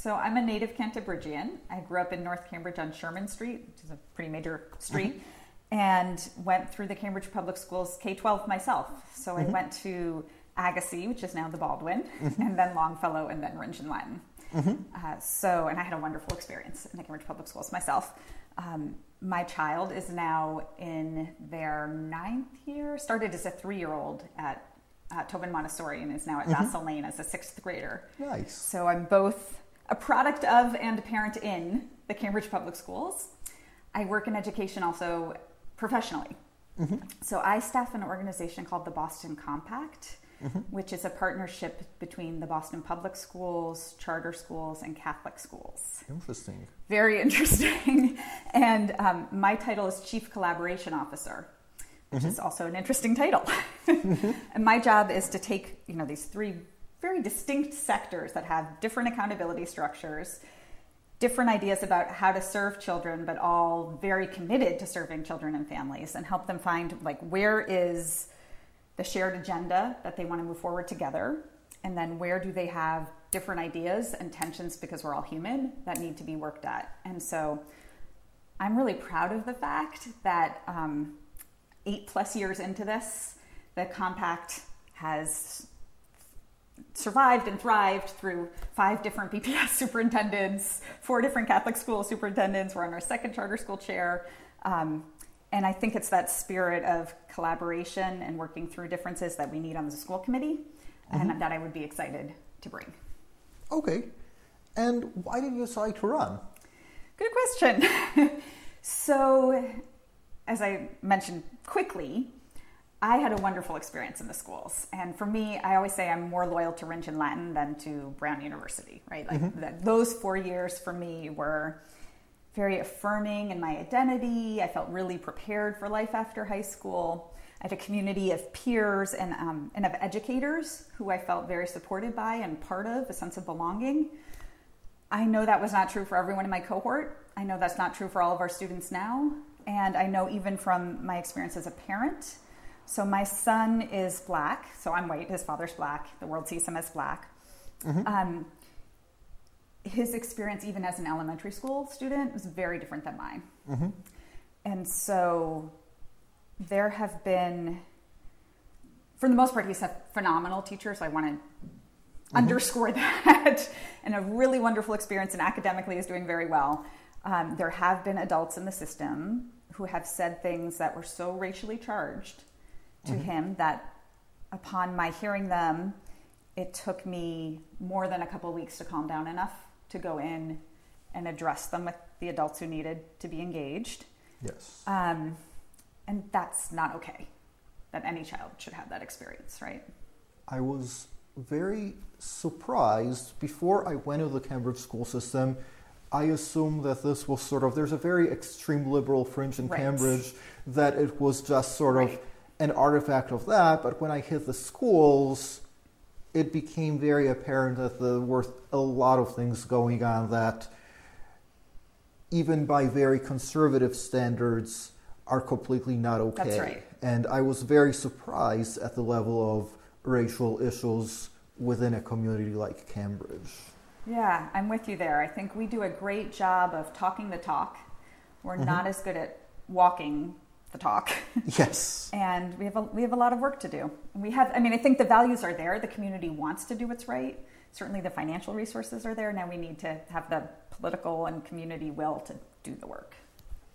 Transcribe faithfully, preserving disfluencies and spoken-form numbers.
So I'm a native Cantabrigian. I grew up in North Cambridge on Sherman Street, which is a pretty major street, mm-hmm. and went through the Cambridge Public Schools K twelve myself. So mm-hmm. I went to Agassiz, which is now the Baldwin, mm-hmm. and then Longfellow, and then Ringen Latin. Mm-hmm. Uh, so, and I had a wonderful experience in the Cambridge Public Schools myself. Um, my child is now in their ninth year, started as a three-year-old at uh, Tobin Montessori and is now at mm-hmm. Vassal Lane as a sixth grader. Nice. So I'm both a product of and a parent in the Cambridge Public Schools. I work in education also professionally. Mm-hmm. So I staff an organization called the Boston Compact, mm-hmm. which is a partnership between the Boston Public Schools, charter schools, and Catholic schools. Interesting. Very interesting. And um, my title is Chief Collaboration Officer, which mm-hmm. is also an interesting title. mm-hmm. And my job is to take, you know, these three very distinct sectors that have different accountability structures, different ideas about how to serve children, but all very committed to serving children and families, and help them find, like, where is the shared agenda that they want to move forward together, and then where do they have different ideas and tensions, because we're all human, that need to be worked at. And so I'm really proud of the fact that um, eight plus years into this, the Compact has survived and thrived through five different B P S superintendents, four different Catholic school superintendents. We're on our second charter school chair. Um, And I think it's that spirit of collaboration and working through differences that we need on the school committee, mm-hmm. and that I would be excited to bring. Okay. And why did you decide to run? Good question. So, as I mentioned quickly, I had a wonderful experience in the schools. And for me, I always say I'm more loyal to Ringen Latin than to Brown University, right? Like mm-hmm. that, those four years for me were very affirming in my identity. I felt really prepared for life after high school. I had a community of peers and, um, and of educators who I felt very supported by and part of, a sense of belonging. I know that was not true for everyone in my cohort. I know that's not true for all of our students now. And I know even from my experience as a parent. So my son is Black, so I'm white, his father's Black. The world sees him as Black. Mm-hmm. Um, his experience even as an elementary school student was very different than mine. Mm-hmm. And so there have been, for the most part, he's a phenomenal teacher, so I want to mm-hmm. underscore that, and a really wonderful experience, and academically is doing very well. Um, there have been adults in the system who have said things that were so racially charged to mm-hmm. him that upon my hearing them, it took me more than a couple of weeks to calm down enough to go in and address them with the adults who needed to be engaged. Yes. Um, and that's not okay, that any child should have that experience, right? I was very surprised. Before I went to the Cambridge school system, I assumed that this was sort of, there's a very extreme liberal fringe in right. Cambridge, that it was just sort of right. an artifact of that. But when I hit the schools, it became very apparent that there were a lot of things going on that, even by very conservative standards, are completely not okay. That's right. And I was very surprised at the level of racial issues within a community like Cambridge. Yeah, I'm with you there. I think we do a great job of talking the talk. We're mm-hmm. not as good at walking the talk. Yes. And we have a, we have a lot of work to do. And we have, I mean, I think the values are there. The community wants to do what's right. Certainly the financial resources are there. Now we need to have the political and community will to do the work.